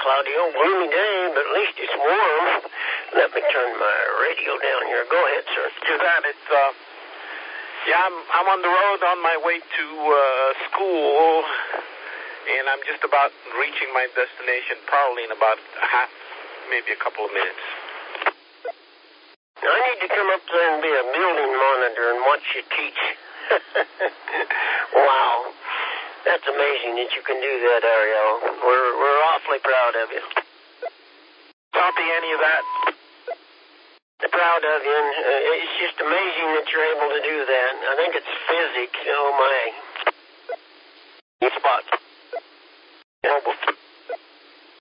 cloudy, old gloomy day, but at least it's warm. Let me turn my radio down here. Go ahead, sir. Do that. I'm on the road on my way to school, and I'm just about reaching my destination, probably in about maybe a couple of minutes. I need to come up there and be a building monitor and watch you teach. Wow. That's amazing that you can do that, Ariel. We're awfully proud of you. Copy any of that? Proud of you. It's just amazing that you're able to do that. I think it's physics. Oh, my. You spot